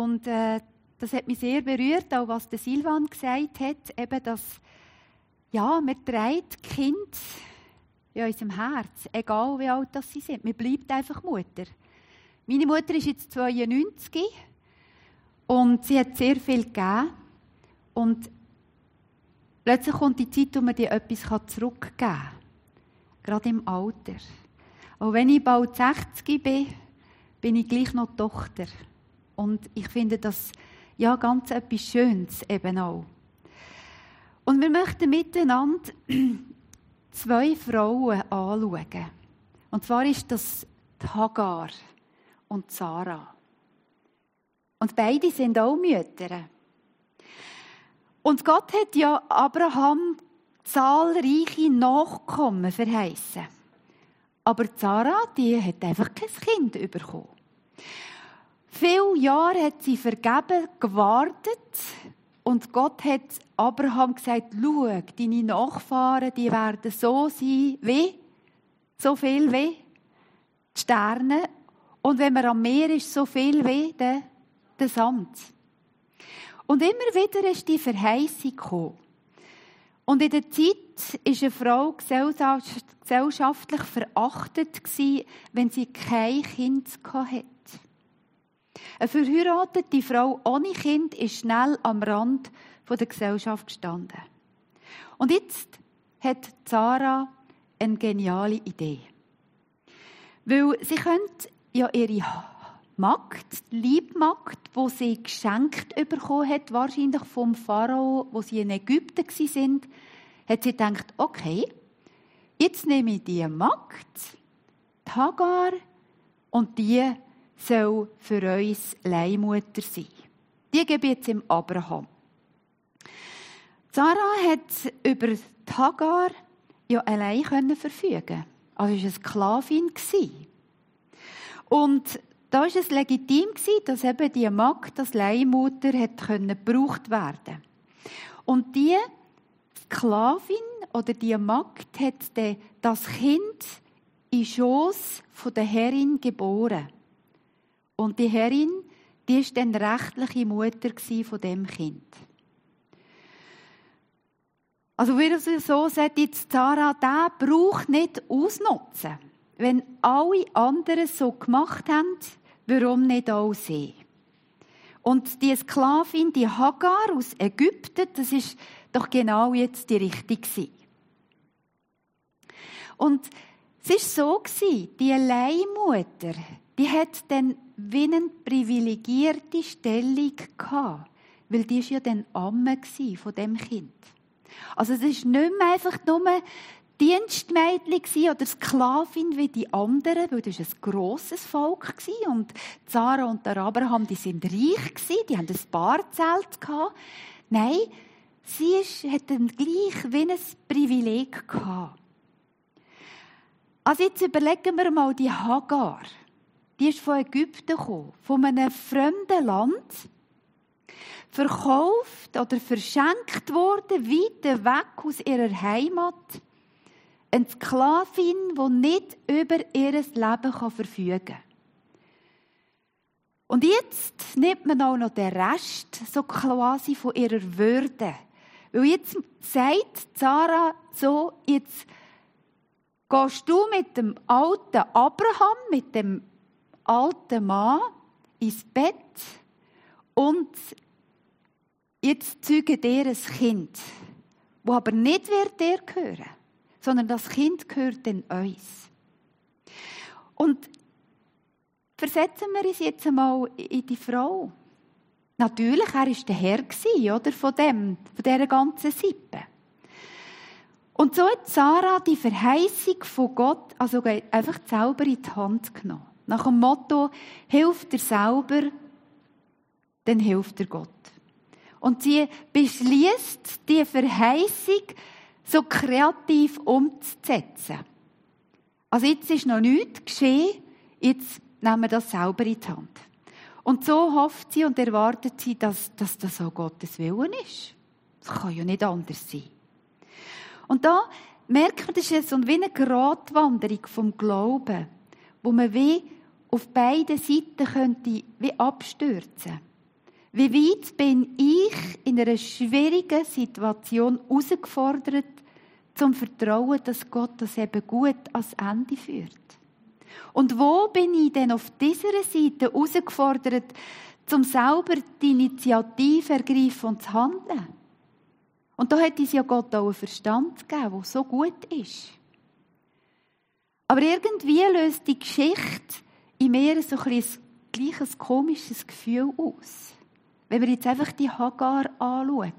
Und das hat mich sehr berührt, auch was der Silvan gesagt hat, eben, dass ja, man trägt Kind in unserem Herz, egal wie alt sie sind. Man bleibt einfach Mutter. Meine Mutter ist jetzt 92 und sie hat sehr viel gegeben. Und plötzlich kommt die Zeit, wo man dir etwas zurückgeben kann. Gerade im Alter. Auch wenn ich bald 60 bin, bin ich gleich noch Tochter. Und ich finde das ja ganz etwas Schönes eben auch. Und wir möchten miteinander 2 Frauen anschauen. Und zwar ist das die Hagar und Sarah. Und beide sind auch Mütter. Und Gott hat ja Abraham zahlreiche Nachkommen verheißen. Aber Sarah, die hat einfach kein Kind bekommen. Viele Jahre hat sie vergeben gewartet und Gott hat Abraham gesagt, schau, deine Nachfahren, die werden so sein wie, so viel wie die Sterne. Und wenn man am Meer ist, so viel wie der Sand. Und immer wieder ist die Verheißung gekommen. Und in der Zeit war eine Frau gesellschaftlich verachtet, wenn sie kein Kind hatte. Eine verheiratete Frau ohne Kind ist schnell am Rand der Gesellschaft gestanden. Und jetzt hat Sarah eine geniale Idee. Weil sie könnte ja ihre Magd, die Liebmagd, die sie geschenkt bekommen hat, wahrscheinlich vom Pharao, wo sie in Ägypten waren, hat sie gedacht, okay, jetzt nehme ich die Magd, die Hagar, und die soll für uns Leihmutter sein. Die gebe ich jetzt dem Abraham. Sarah hat über die Hagar ja allein verfügen. Also war eine Sklavin. Und da war es legitim, dass eben die Magd als Leihmutter gebraucht werden konnte. Und die Sklavin oder die Magd hat das Kind in Schoss der Herrin geboren. Und die Herrin, die war dann rechtliche Mutter von dem Kind. Also wie es so sagt, jetzt Sarah, der braucht nicht ausnutzen. Wenn alle anderen so gemacht haben, warum nicht auch sie? Und die Sklavin, die Hagar aus Ägypten, das ist doch genau jetzt die Richtige. Und es war so, die Leihmutter, die hat dann wie eine privilegierte Stellung gehabt, weil die war ja dann Amme von dem Kind. Also es war nicht mehr einfach nur Dienstmädchen oder Sklavin wie die anderen, weil das war ein grosses Volk und Sarah und der Abraham, die sind reich gewesen, die hatten ein Baarzelt gehabt. Nein, sie hat dann gleich wie ein Privileg gehabt. Also jetzt überlegen wir mal die Hagar. Die ist von Ägypten gekommen, von einem fremden Land, verkauft oder verschenkt worden, weit weg aus ihrer Heimat. Eine Sklavin, die nicht über ihr Leben verfügen kann. Und jetzt nimmt man auch noch den Rest so quasi von ihrer Würde. Weil jetzt sagt Sarah so, jetzt gehst du mit dem alten Abraham, mit dem alten Mann ins Bett und jetzt zeuge dir ein Kind, das aber nicht wird dir gehören, sondern das Kind gehört dann uns. Und versetzen wir uns jetzt einmal in die Frau. Natürlich, er war der Herr, oder, von dieser ganzen Sippe. Und so hat Sarah die Verheißung von Gott also einfach selber in die Hand genommen. Nach dem Motto, hilft er selber, dann hilft er Gott. Und sie beschließt, die Verheißung so kreativ umzusetzen. Also jetzt ist noch nichts geschehen, jetzt nehmen wir das selber in die Hand. Und so hofft sie und erwartet sie, dass das auch Gottes Willen ist. Das kann ja nicht anders sein. Und da merkt man, das ist so wie eine Gratwanderung vom Glauben, wo man wie auf beiden Seiten könnte wie abstürzen. Wie weit bin ich in einer schwierigen Situation herausgefordert, zum Vertrauen, dass Gott das eben gut ans Ende führt? Und wo bin ich denn auf dieser Seite herausgefordert, zum selber die Initiative ergreifen und zu handeln? Und da hat uns ja Gott auch einen Verstand gegeben, der so gut ist. Aber irgendwie löst die Geschichte in mir so ein gleiches komisches Gefühl aus. Wenn wir jetzt einfach die Hagar anschauen.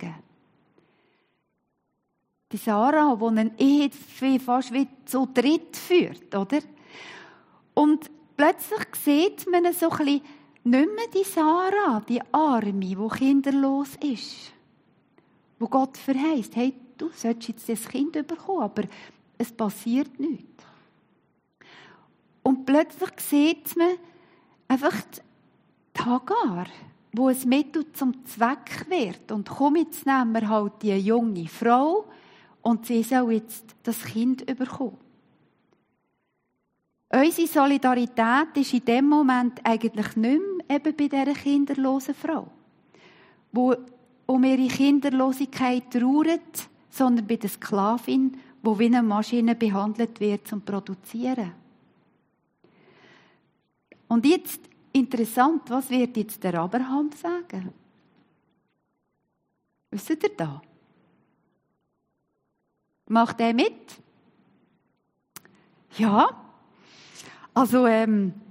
Die Sarah, die eine Ehe fast wie zu dritt führt, oder? Und plötzlich sieht man so ein bisschen nicht mehr die Sarah, die Arme, die kinderlos ist. Wo Gott verheißt, hey, du sollst jetzt das Kind bekommen, aber es passiert nichts. Und plötzlich sieht man einfach die Hagar, wo ein Mittel zum Zweck wird. Und komm, jetzt nehmen wir halt die junge Frau und sie soll jetzt das Kind bekommen. Unsere Solidarität ist in dem Moment eigentlich nicht mehr eben bei dieser kinderlosen Frau, die um ihre Kinderlosigkeit trauert, sondern bei der Sklavin, die wie eine Maschine behandelt wird zum Produzieren. Und jetzt interessant, was wird jetzt der Abraham sagen? Wisst ihr da? Macht er mit? Ja. Also, er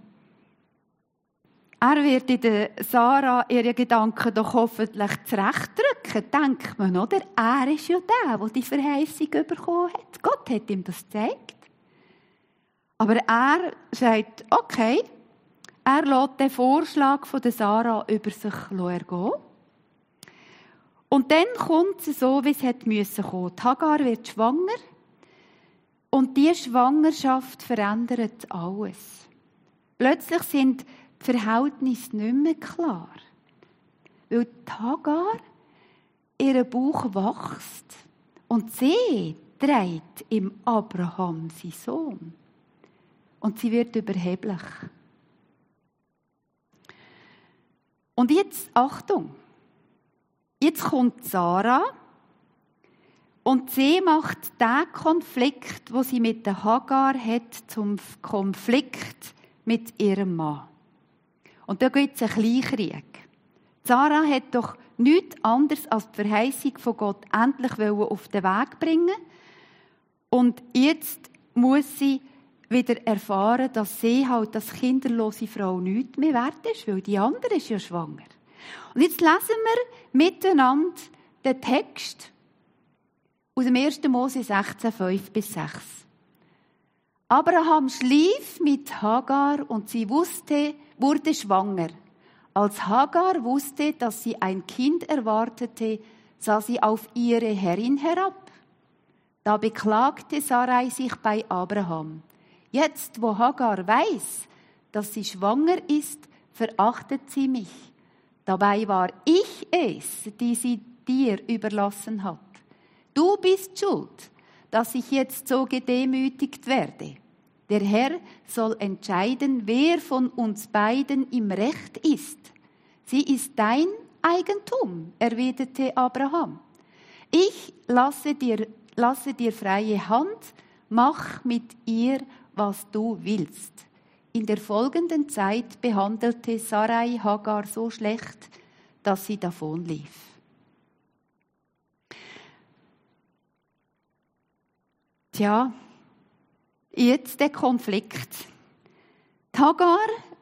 wird in der Sarah ihre Gedanken doch hoffentlich zurechtdrücken, denkt man, oder? Er ist ja der die Verheißung bekommen hat. Gott hat ihm das gezeigt. Aber er sagt, okay, er lässt den Vorschlag von der Sarah über sich ergehen. Und dann kommt es so, wie es hätte kommen müssen. Die Hagar wird schwanger. Und diese Schwangerschaft verändert alles. Plötzlich sind die Verhältnisse nicht mehr klar. Weil die Hagar, ihr Bauch wächst und sie trägt im Abraham seinen Sohn. Und sie wird überheblich. Und jetzt, Achtung, jetzt kommt Sarah und sie macht den Konflikt, den sie mit der Hagar hat, zum Konflikt mit ihrem Mann. Und da gibt es einen Kleinkrieg. Sarah hat doch nichts anderes als die Verheißung von Gott endlich auf den Weg bringen. Und jetzt muss sie wieder erfahren, dass sie halt als kinderlose Frau nichts mehr wert ist, weil die andere ist ja schwanger. Und jetzt lesen wir miteinander den Text aus dem 1. Mose 16, 5-6. Abraham schlief mit Hagar und sie wurde schwanger. Als Hagar wusste, dass sie ein Kind erwartete, sah sie auf ihre Herrin herab. Da beklagte Sarai sich bei Abraham. Jetzt, wo Hagar weiß, dass sie schwanger ist, verachtet sie mich. Dabei war ich es, die sie dir überlassen hat. Du bist schuld, dass ich jetzt so gedemütigt werde. Der Herr soll entscheiden, wer von uns beiden im Recht ist. Sie ist dein Eigentum, erwiderte Abraham. Ich lasse dir freie Hand, mach mit ihr, was du willst. In der folgenden Zeit behandelte Sarai Hagar so schlecht, dass sie davonlief. Tja, jetzt der Konflikt. Die Hagar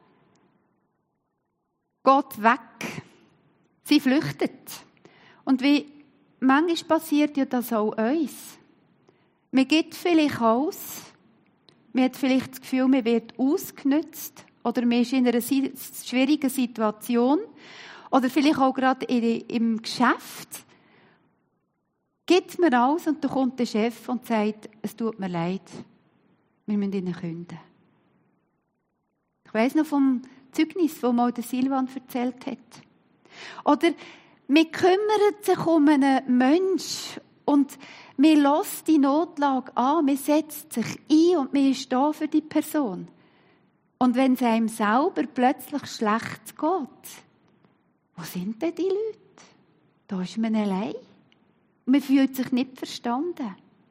geht weg. Sie flüchtet. Und wie manchmal passiert ja das auch uns. Man gibt vielleicht aus, man hat vielleicht das Gefühl, man wird ausgenutzt oder man ist in einer schwierigen Situation oder vielleicht auch gerade im Geschäft. Gibt mir alles und dann kommt der Chef und sagt, es tut mir leid, wir müssen Ihnen kündigen. Ich weiss noch vom Zeugnis, das mal der Silvan erzählt hat. Oder man kümmert sich um einen Menschen und man lässt die Notlage an, man setzt sich ein und man ist da für die Person. Und wenn es einem selber plötzlich schlecht geht, wo sind denn die Leute? Da ist man allein. Man fühlt sich nicht verstanden.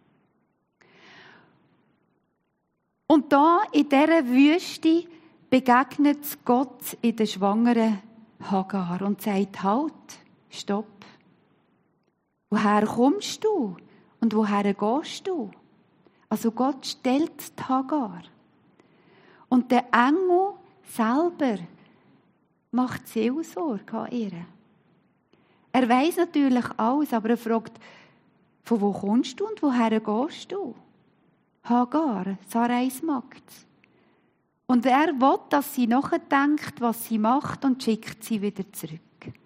Und da in dieser Wüste begegnet Gott in der schwangeren Hagar und sagt, halt, stopp. Woher kommst du und woher gehst du? Also Gott stellt die Hagar. Und der Engel selber macht Seelsorge an ihr. Er weiss natürlich alles, aber er fragt, von wo kommst du und woher gehst du? Hagar, Sarais Magd. Und er will, dass sie nachdenkt, was sie macht und schickt sie wieder zurück.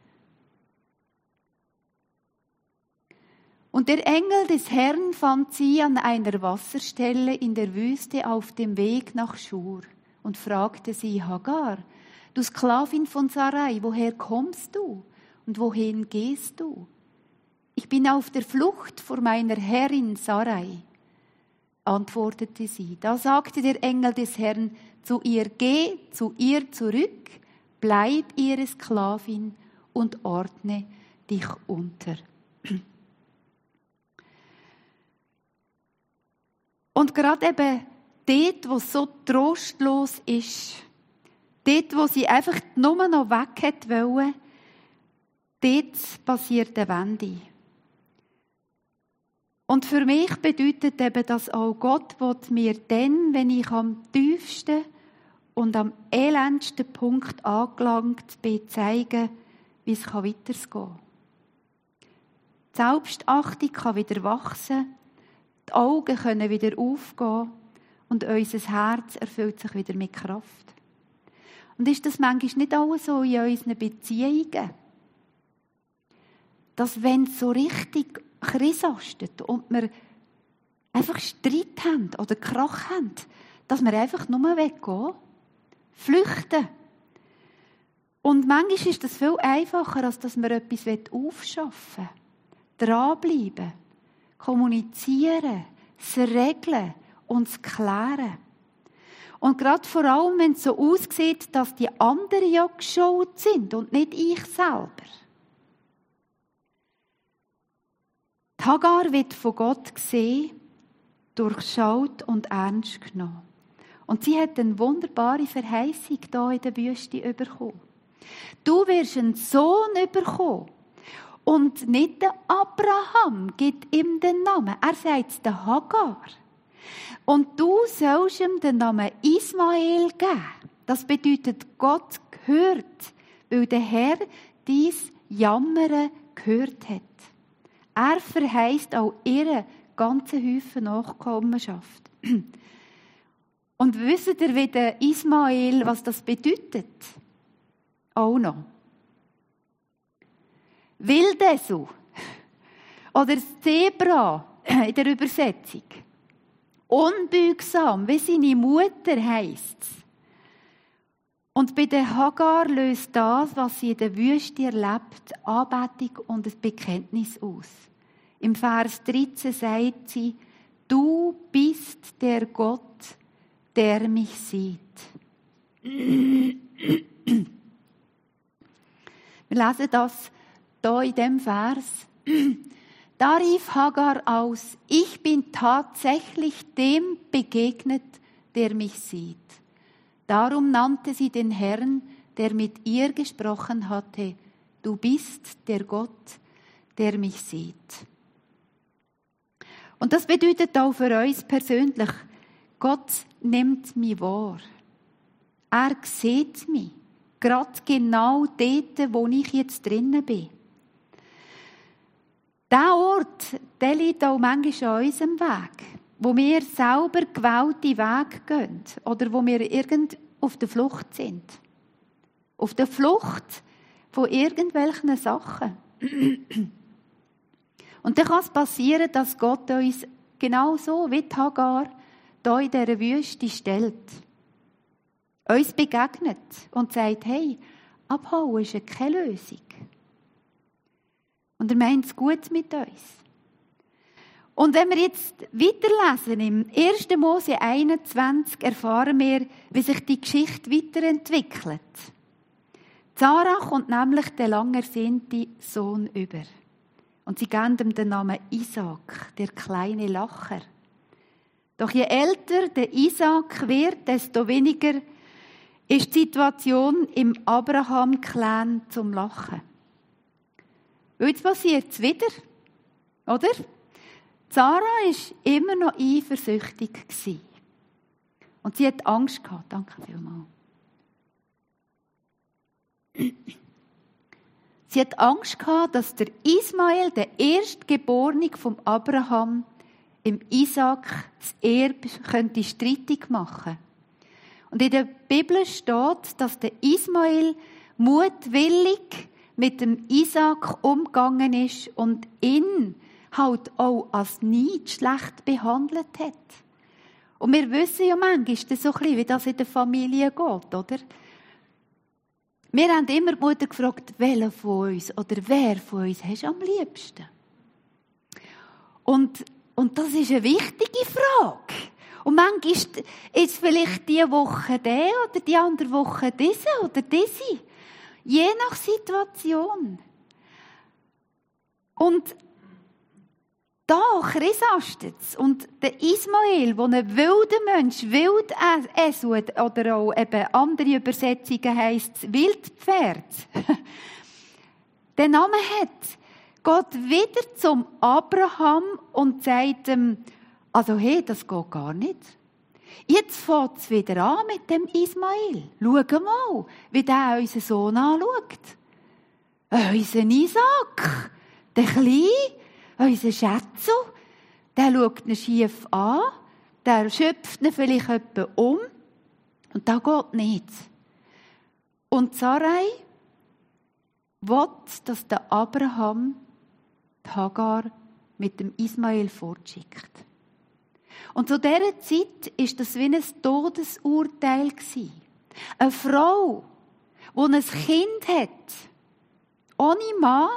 Und der Engel des Herrn fand sie an einer Wasserstelle in der Wüste auf dem Weg nach Schur und fragte sie, Hagar, du Sklavin von Sarai, woher kommst du und wohin gehst du? Ich bin auf der Flucht vor meiner Herrin Sarai, antwortete sie. Da sagte der Engel des Herrn zu ihr, geh zu ihr zurück, bleib ihre Sklavin und ordne dich unter. Und gerade eben dort, wo es so trostlos ist, dort, wo sie einfach nur noch weg hätte wollen, dort passiert eine Wende. Und für mich bedeutet eben das auch, Gott will mir dann, wenn ich am tiefsten und am elendsten Punkt angelangt bin, zeigen, wie es weitergehen kann. Die Selbstachtung kann wieder wachsen, die Augen können wieder aufgehen und unser Herz erfüllt sich wieder mit Kraft. Und ist das manchmal nicht auch so in unseren Beziehungen? Dass wenn es so richtig krisastet und wir einfach Streit haben oder Krach haben, dass wir einfach nur weggehen, flüchten. Und manchmal ist das viel einfacher, als dass wir etwas aufschaffen wollen. Dranbleiben, kommunizieren, es regeln und es klären. Und gerade vor allem, wenn es so aussieht, dass die anderen ja schuld sind und nicht ich selber. Die Hagar wird von Gott gesehen, durchschaut und ernst genommen. Und sie hat eine wunderbare Verheißung hier in der Wüste bekommen. Du wirst einen Sohn bekommen. Und nicht der Abraham gibt ihm den Namen. Er sagt es der Hagar. Und du sollst ihm den Namen Ismael geben. Das bedeutet, Gott gehört, weil der Herr dies Jammern gehört hat. Er verheißt auch ihre ganze Haufen Nachkommenschaft. Und wisst ihr, wie der Ismael, was das bedeutet? Auch noch. Wildesel oder das Zebra in der Übersetzung. Unbeugsam, wie seine Mutter heisst es. Und bei der Hagar löst das, was sie in der Wüste erlebt, Anbetung und ein Bekenntnis aus. Im Vers 13 sagt sie, du bist der Gott, der mich sieht. Wir lesen das hier in dem Vers. Da rief Hagar aus, ich bin tatsächlich dem begegnet, der mich sieht. Darum nannte sie den Herrn, der mit ihr gesprochen hatte, du bist der Gott, der mich sieht. Und das bedeutet auch für uns persönlich, Gott nimmt mich wahr. Er sieht mich, gerade genau dort, wo ich jetzt drinnen bin. Der Ort, der liegt auch manchmal an unserem Weg, wo wir selber gewählte Wege gehen oder wo wir irgend auf der Flucht sind. Auf der Flucht von irgendwelchen Sachen. Und dann kann es passieren, dass Gott uns genau so wie die Hagar hier in dieser Wüste stellt. Uns begegnet und sagt, hey, abhauen ist keine Lösung. Und er meint es gut mit uns. Und wenn wir jetzt weiterlesen, im 1. Mose 21 erfahren wir, wie sich die Geschichte weiterentwickelt. Sarah kommt nämlich den lang ersehnten Sohn über. Und sie geben ihm den Namen Isaak, der kleine Lacher. Doch je älter der Isaak wird, desto weniger ist die Situation im Abraham-Clan zum Lachen. Und jetzt passiert es wieder, oder? Sarah war immer noch eifersüchtig. Und sie hat Angst gehabt. Danke vielmals. Sie hat Angst gehabt, dass der Ismael, der Erstgeborene vom Abraham, im Isaak das Erbe könnte streitig machen. Und in der Bibel steht, dass der Ismael mutwillig mit dem Isaak umgegangen ist und ihn halt auch als nicht schlecht behandelt hat. Und wir wissen ja manchmal, ist das so ein bisschen, wie das in der Familie geht, oder? Wir haben immer die Mutter gefragt, welcher von uns oder wer von uns hast du am liebsten? Und das ist eine wichtige Frage. Und manchmal ist vielleicht diese Woche der oder die andere Woche diese oder diese. Je nach Situation. Und da chrisastet es. Und der Ismael, der ein wilder Mensch, wild Esud, oder auch eben andere Übersetzungen heisst es Wildpferd, den Namen hat, geht wieder zum Abraham und sagt ihm, also hey, das geht gar nicht. Jetzt fängt es wieder an mit dem Ismael. Schau mal, wie der unseren Sohn anschaut. Unser Isaak, der Kleine, unser Schätzel, der schaut ihn schief an, der schöpft ihn vielleicht etwa um und das geht nicht. Und Sarai will, dass der Abraham die Hagar mit dem Ismael fortschickt. Und zu dieser Zeit war das wie ein Todesurteil. Eine Frau, die ein Kind hat, ohne Mann,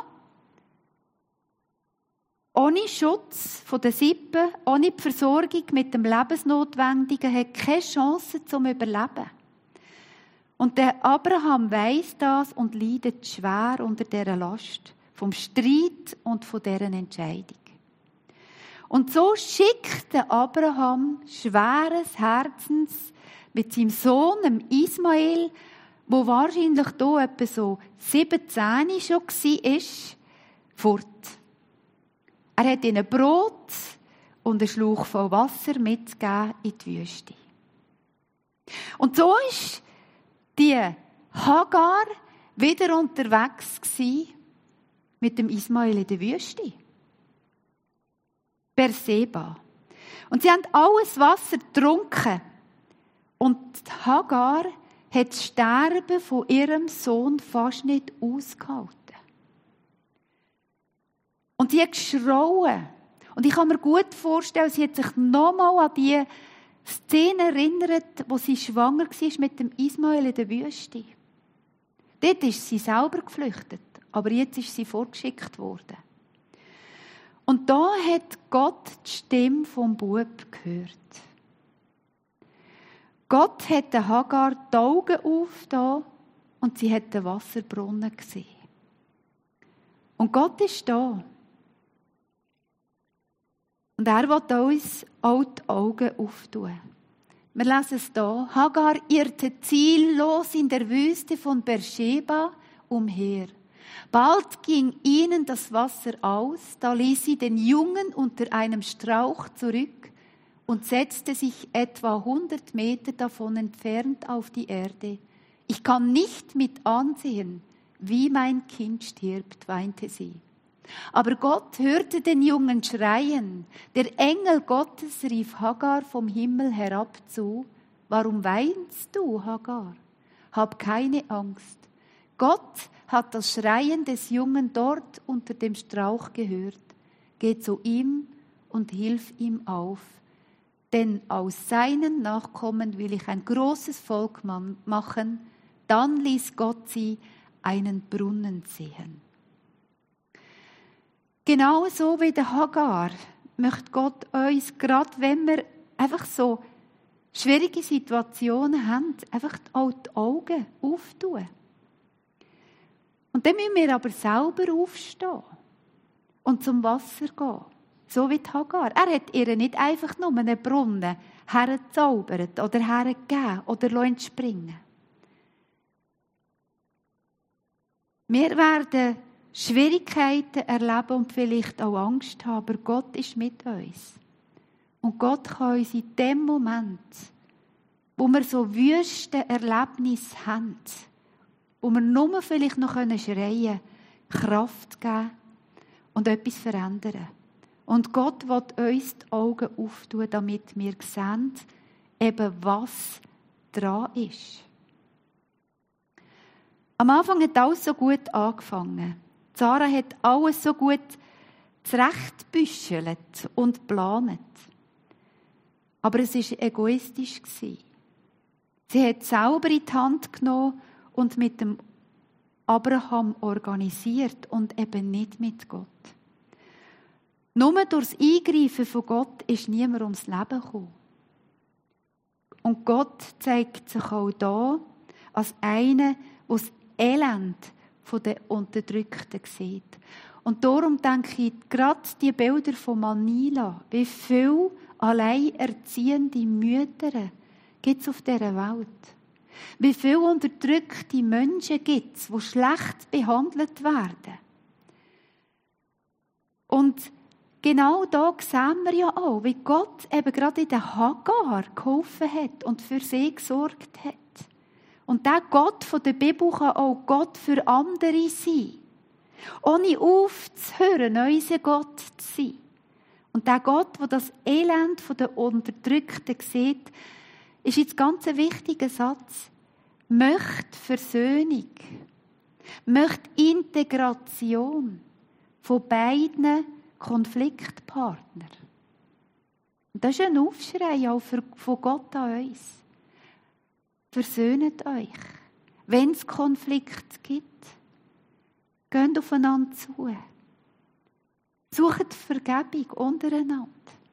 ohne Schutz von den Sippen, ohne die Versorgung mit dem Lebensnotwendigen, hat keine Chance zum Überleben. Und der Abraham weiss das und leidet schwer unter dieser Last, vom Streit und von dieser Entscheidung. Und so schickt der Abraham schweres Herzens mit seinem Sohn, Ismael, wo wahrscheinlich hier etwa so 17 schon war, fort. Er hat ihnen Brot und einen Schlauch voll Wasser mitgegeben in die Wüste. Und so war die Hagar wieder unterwegs mit dem Ismael in der Wüste. Berseba. Und sie haben alles Wasser getrunken. Und Hagar hat das Sterben von ihrem Sohn fast nicht ausgehalten. Und sie hat geschrauen. Und ich kann mir gut vorstellen, sie hat sich nochmal an die Szene erinnert, wo sie schwanger war mit dem Ismael in der Wüste. Dort ist sie selber geflüchtet, aber jetzt ist sie vorgeschickt worden. Und da hat Gott die Stimme vom Bub gehört. Gott hat der Hagar die Augen aufgetan und sie hat den Wasserbrunnen gesehen. Und Gott ist da. Und er will uns auch die Augen auftun. Wir lesen es hier. Hagar irrte ziellos in der Wüste von Beersheba umher. Bald ging ihnen das Wasser aus, da ließ sie den Jungen unter einem Strauch zurück und setzte sich etwa 100 Meter davon entfernt auf die Erde. Ich kann nicht mit ansehen, wie mein Kind stirbt, weinte sie. Aber Gott hörte den Jungen schreien. Der Engel Gottes rief Hagar vom Himmel herab zu. Warum weinst du, Hagar? Hab keine Angst. Gott hat das Schreien des Jungen dort unter dem Strauch gehört. Geh zu ihm und hilf ihm auf. Denn aus seinen Nachkommen will ich ein großes Volk machen. Dann ließ Gott sie einen Brunnen sehen. Genauso wie der Hagar möchte Gott uns, gerade wenn wir einfach so schwierige Situationen haben, einfach auch die Augen auftun. Und dann müssen wir aber selber aufstehen und zum Wasser gehen. So wie die Hagar. Er hat ihr nicht einfach nur einen Brunnen hergezaubert oder hergegeben oder entspringen. Wir werden Schwierigkeiten erleben und vielleicht auch Angst haben, aber Gott ist mit uns. Und Gott kann uns in dem Moment, wo wir so wüste Erlebnisse haben, wo wir nur vielleicht noch schreien können, Kraft geben und etwas verändern. Und Gott will uns die Augen auftun, damit wir sehen, eben was dran ist. Am Anfang hat alles so gut angefangen. Sarah hat alles so gut zurechtbüschelt und geplant. Aber es war egoistisch. Sie hat selber in die Hand genommen und mit dem Abraham organisiert und eben nicht mit Gott. Nur durch das Eingreifen von Gott ist niemand ums Leben gekommen. Und Gott zeigt sich auch da als einer, der das Elend der Unterdrückten sieht. Und darum denke ich, gerade die Bilder von Manila, wie viele alleinerziehende Mütter gibt es auf dieser Welt? Wie viele unterdrückte Menschen gibt es, die schlecht behandelt werden? Und genau da sehen wir ja auch, wie Gott eben gerade in der Hagar geholfen hat und für sie gesorgt hat. Und der Gott von der Bibel kann auch Gott für andere sein. Ohne aufzuhören, unser Gott zu sein. Und der Gott, der das Elend der Unterdrückten sieht, ist jetzt ganz ein wichtiger Satz. Möchte Versöhnung, möchte Integration von beiden Konfliktpartnern. Und das ist ein Aufschrei auch von Gott an uns. Versöhnt euch. Wenn es Konflikt gibt, geht aufeinander zu. Sucht Vergebung untereinander.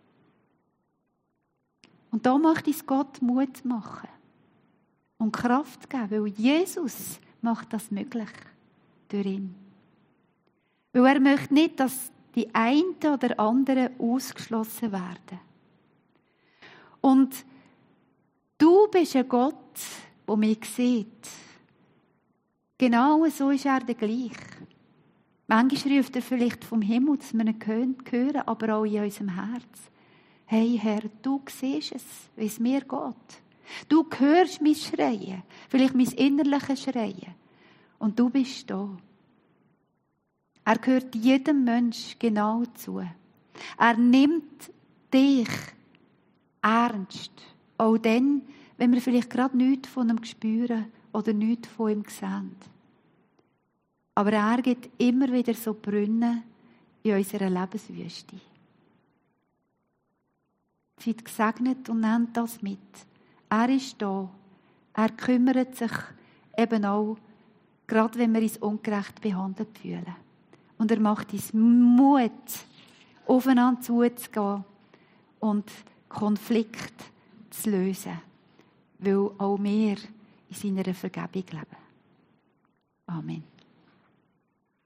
Und da möchte es Gott Mut machen und Kraft geben, weil Jesus macht das möglich durch ihn. Weil er möchte nicht, dass die einen oder anderen ausgeschlossen werden. Und du bist ein Gott, der mich sieht. Genau so ist er der gleich. Manchmal ruft er vielleicht vom Himmel, dass wir ihn hören, aber auch in unserem Herz. Hey Herr, du siehst es, wie es mir geht. Du hörst mein Schreien, vielleicht mein innerliches Schreien. Und du bist da. Er gehört jedem Menschen genau zu. Er nimmt dich ernst. Auch dann, wenn wir vielleicht gerade nichts von ihm spüren oder nichts von ihm sehen. Aber er gibt immer wieder so Brunnen in unserer Lebenswüste. Seid gesegnet und nehmt das mit. Er ist da. Er kümmert sich eben auch, gerade wenn wir uns ungerecht behandelt fühlen. Und er macht uns Mut, aufeinander zuzugehen und Konflikte zu lösen. Weil auch wir in seiner Vergebung leben. Amen.